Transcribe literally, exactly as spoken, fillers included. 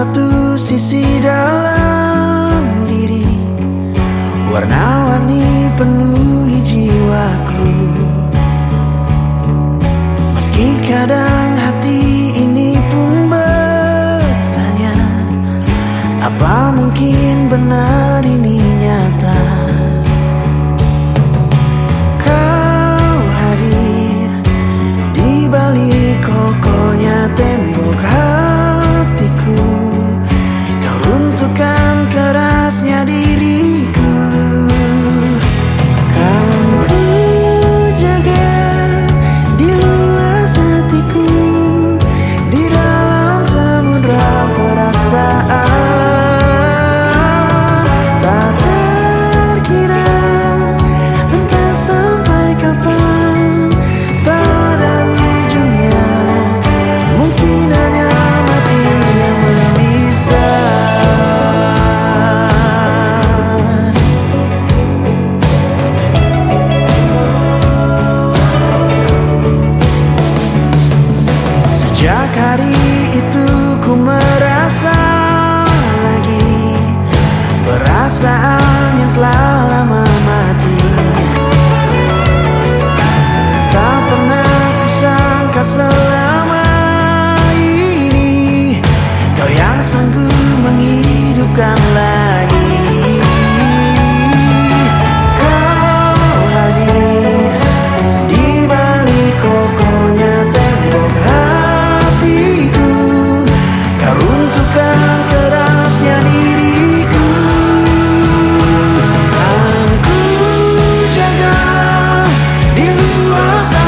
satu sisi dalam diri, warna-warni penuhi jiwaku. Meski kadang hati ini pun bertanya, apa mungkin benar ini nyata? Kau hadir di balik kokohnya tembok hatiku. Kau runtuhkan kerasnya diriku. Kan ku jaga di luas hatiku, di dalam samudra perasaan. Tak terkira entah sampai kapan, tak ada ujungnya, mungkin hanya mati yang memisah. Sejak hari itu ku merasa lagi perasaan yang telah lama mati. Tak pernah kusangka selama ini kau yang sanggup menghidupkan lagi. Kau hadir di balik kokohnya tembok hatiku. Kau runtuhkan kerasnya diriku. Kan ku jaga di luas